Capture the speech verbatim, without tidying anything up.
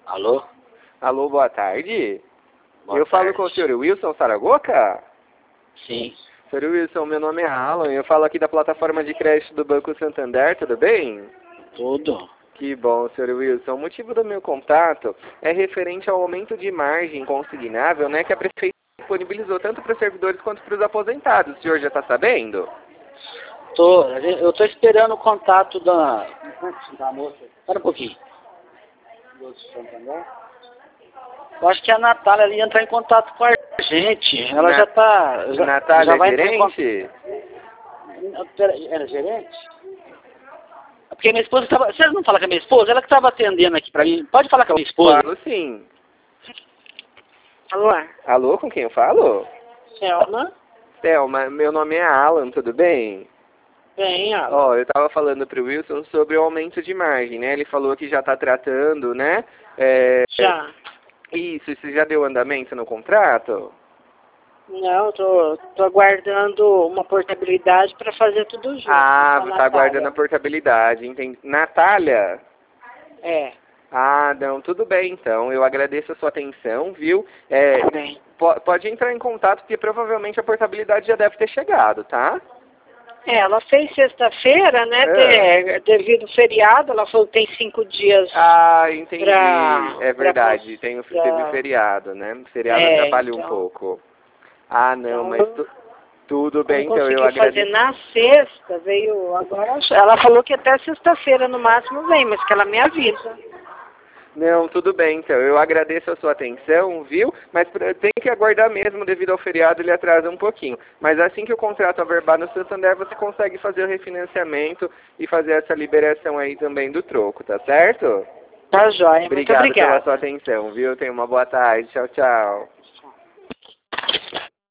Alô? Alô, boa tarde. Boa eu tarde. falo com o senhor Wilson Saragoca? Sim. senhor Wilson, meu nome é Alan, eu falo aqui da plataforma de crédito do Banco Santander, tudo bem? Tudo. Que bom, senhor Wilson. O motivo do meu contato é referente ao aumento de margem consignável, né, que a Prefeitura disponibilizou tanto para os servidores quanto para os aposentados. O senhor já está sabendo? Tô, eu tô esperando o contato da, da moça. Espera um pouquinho. Eu acho que a Natália ali ia entrar em contato com a gente. Ela Na... já tá... Já, Natália já vai é entrar em gerente? contato. Pera, era gerente? Porque minha esposa estava... Vocês não falam com a minha esposa? Ela que estava atendendo aqui pra mim. Pode falar com a minha esposa? Falo sim. Alô? Alô, com quem eu falo? Selma? Thelma, meu nome é Alan, tudo bem? Bem, ó. Ó, eu estava falando para o Wilson sobre o aumento de margem, né? Ele falou que já está tratando, né? É... Já. Isso, isso já deu andamento no contrato? Não, tô, tô aguardando uma portabilidade para fazer tudo junto. Ah, com a está aguardando a Natália. portabilidade, entendi. Natália? É, Ah, não, tudo bem então. Eu agradeço a sua atenção, viu? É, tá bem. po- pode entrar em contato, porque provavelmente a portabilidade já deve ter chegado, tá? É, ela fez sexta-feira, né, É. de- devido ao feriado, ela falou que tem cinco dias Ah, entendi. pra... É pra verdade, cons- tem o, teve o pra- feriado, né? O feriado É, atrapalha um então, pouco. Ah, não, então mas tu- tudo como bem, então eu conseguiu fazer agradeço. na sexta, veio agora... Ela falou que até sexta-feira no máximo vem, mas que ela me avisa. Não, tudo bem, então. Eu agradeço a sua atenção, viu? Mas pra- tem que aguardar mesmo, devido ao feriado, ele atrasa um pouquinho. Mas assim que o contrato averbar no Santander, você consegue fazer o refinanciamento e fazer essa liberação aí também do troco, tá certo? Tá joia, muito Obrigado pela obrigada. sua atenção, viu? Tenha uma boa tarde. Tchau, tchau.